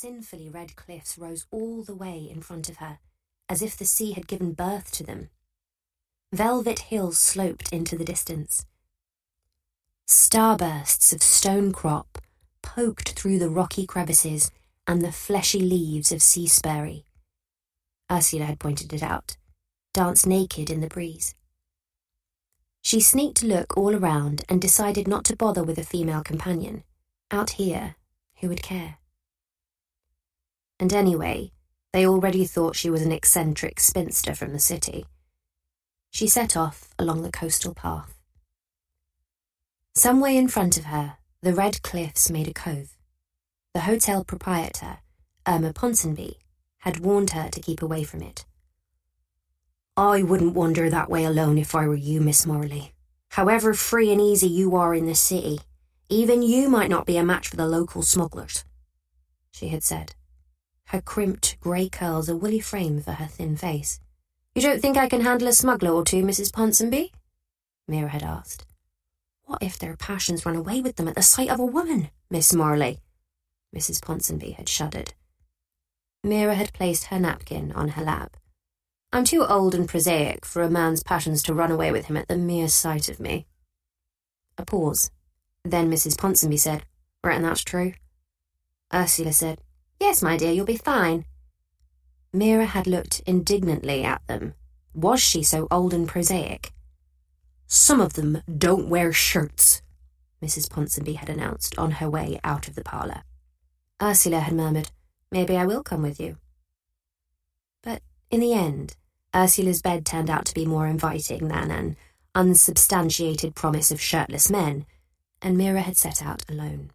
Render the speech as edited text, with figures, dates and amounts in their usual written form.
sinfully red cliffs rose all the way in front of her, as if the sea had given birth to them. Velvet hills sloped into the distance. Starbursts of stone crop poked through the rocky crevices and the fleshy leaves of sea sperry. Ursula had pointed it out, danced naked in the breeze. She sneaked a look all around and decided not to bother with a female companion. Out here, who would care? And anyway, they already thought she was an eccentric spinster from the city. She set off along the coastal path. Some way in front of her, the red cliffs made a cove. The hotel proprietor, Irma Ponsonby, had warned her to keep away from it. "I wouldn't wander that way alone if I were you, Miss Morley. However free and easy you are in the city, even you might not be a match for the local smugglers," she had said, her crimped grey curls a woolly frame for her thin face. "You don't think I can handle a smuggler or two, Mrs. Ponsonby?" Mira had asked. "What if their passions run away with them at the sight of a woman, Miss Morley?" Mrs. Ponsonby had shuddered. Mira had placed her napkin on her lap. "I'm too old and prosaic for a man's passions to run away with him at the mere sight of me." A pause. Then Mrs. Ponsonby said, "Reckon that's true." Ursula said, "Yes, my dear, you'll be fine." Mira had looked indignantly at them. Was she so old and prosaic? "Some of them don't wear shirts," Mrs. Ponsonby had announced on her way out of the parlour. Ursula had murmured, "Maybe I will come with you." But in the end, Ursula's bed turned out to be more inviting than an unsubstantiated promise of shirtless men, and Mira had set out alone.